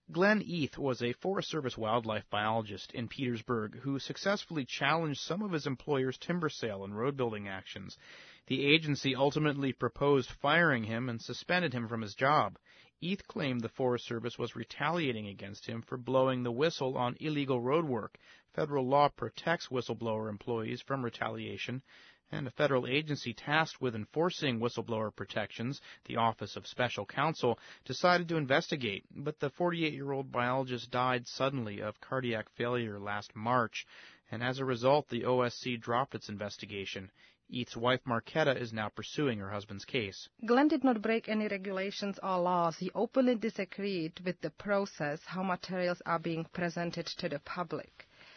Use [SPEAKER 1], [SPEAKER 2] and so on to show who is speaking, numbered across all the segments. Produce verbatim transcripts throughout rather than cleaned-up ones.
[SPEAKER 1] Glenn Eath was a Forest Service wildlife biologist in Petersburg who successfully challenged some of his employer's timber sale and road building actions. The agency ultimately proposed firing him and suspended him from his job. Eath claimed the Forest Service was retaliating against him for blowing the whistle on illegal road work. Federal law protects whistleblower employees from retaliation, and a federal agency tasked with enforcing whistleblower protections, the Office of Special Counsel, decided to investigate. But the forty-eight-year-old biologist died suddenly of cardiac failure last March, and as a result, the O S C dropped its investigation. Eath's wife, Marketa, is now pursuing her husband's case.
[SPEAKER 2] Glenn did not break any regulations or laws. He openly disagreed with the process, how materials are being presented to the public.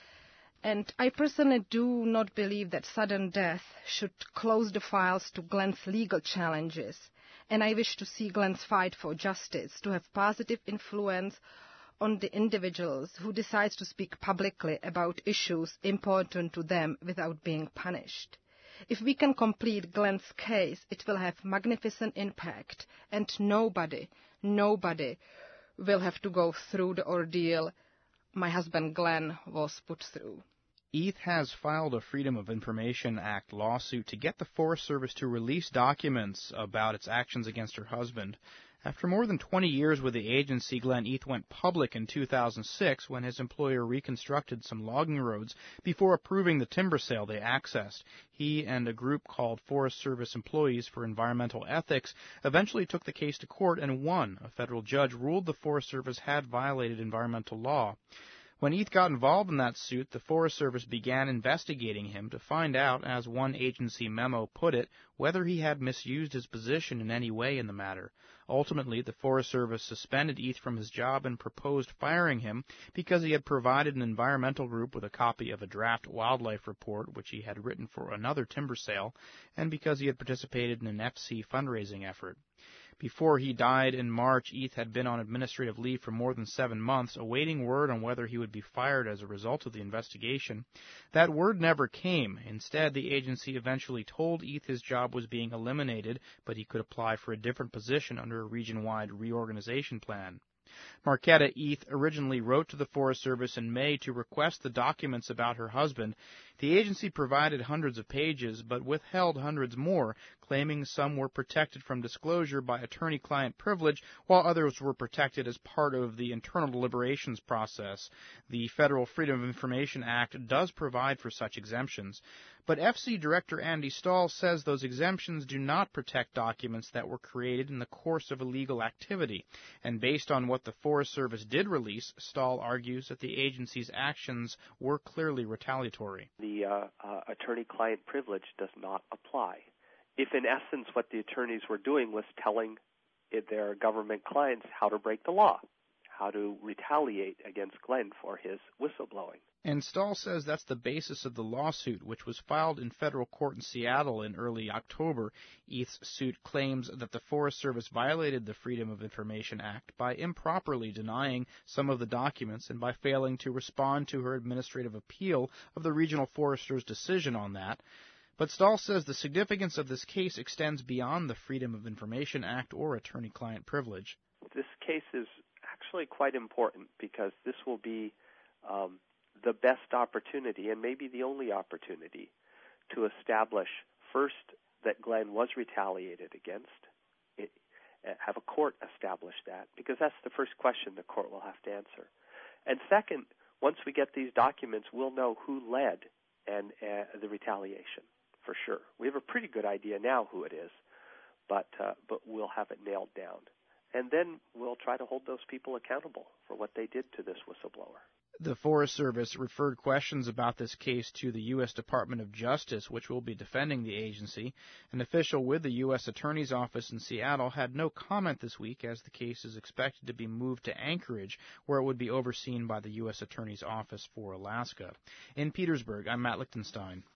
[SPEAKER 2] And I personally do not believe that sudden death should close the files to Glenn's legal challenges. And I wish to see Glenn's fight for justice to have positive influence on the individuals who decide to speak publicly about issues important to them without being punished. If we can complete Glenn's case, it will have magnificent impact, and nobody, nobody will have to go through the ordeal my husband Glenn was put through.
[SPEAKER 1] Eath has filed a Freedom of Information Act lawsuit to get the Forest Service to release documents about its actions against her husband. After more than twenty years with the agency, Glenn Eath went public in two thousand six when his employer reconstructed some logging roads before approving the timber sale they accessed. He and a group called Forest Service Employees for Environmental Ethics eventually took the case to court and won. A federal judge ruled the Forest Service had violated environmental law. When Eath got involved in that suit, the Forest Service began investigating him to find out, as one agency memo put it, whether he had misused his position in any way in the matter. Ultimately, the Forest Service suspended Eath from his job and proposed firing him because he had provided an environmental group with a copy of a draft wildlife report, which he had written for another timber sale, and because he had participated in an F C fundraising effort. Before he died in March, Eath had been on administrative leave for more than seven months, awaiting word on whether he would be fired as a result of the investigation. That word never came. Instead, the agency eventually told Eath his job was being eliminated, but he could apply for a different position under a region-wide reorganization plan. Marketa Eath originally wrote to the Forest Service in May to request the documents about her husband. The agency provided hundreds of pages, but withheld hundreds more, claiming some were protected from disclosure by attorney-client privilege, while others were protected as part of the internal deliberations process. The Federal Freedom of Information Act does provide for such exemptions, but F C Director Andy Stahl says those exemptions do not protect documents that were created in the course of illegal activity, and based on what the Forest Service did release, Stahl argues that the agency's actions were clearly retaliatory.
[SPEAKER 3] The uh, uh, attorney-client privilege does not apply. If in essence what the attorneys were doing was telling their government clients how to break the law, how to retaliate against Glenn for his whistleblowing.
[SPEAKER 1] And Stahl says that's the basis of the lawsuit, which was filed in federal court in Seattle in early October. Eath's suit claims that the Forest Service violated the Freedom of Information Act by improperly denying some of the documents and by failing to respond to her administrative appeal of the regional forester's decision on that. But Stahl says the significance of this case extends beyond the Freedom of Information Act or attorney-client privilege.
[SPEAKER 3] This case is actually quite important because this will be um, the best opportunity, and maybe the only opportunity, to establish, first, that Glenn was retaliated against, it, have a court establish that, because that's the first question the court will have to answer. And second, once we get these documents, we'll know who led and uh, the retaliation, for sure. We have a pretty good idea now who it is, but uh, but we'll have it nailed down. And then we'll try to hold those people accountable for what they did to this whistleblower.
[SPEAKER 1] The Forest Service referred questions about this case to the U S Department of Justice, which will be defending the agency. An official with the U S Attorney's Office in Seattle had no comment this week, as the case is expected to be moved to Anchorage, where it would be overseen by the U S Attorney's Office for Alaska. In Petersburg, I'm Matt Lichtenstein.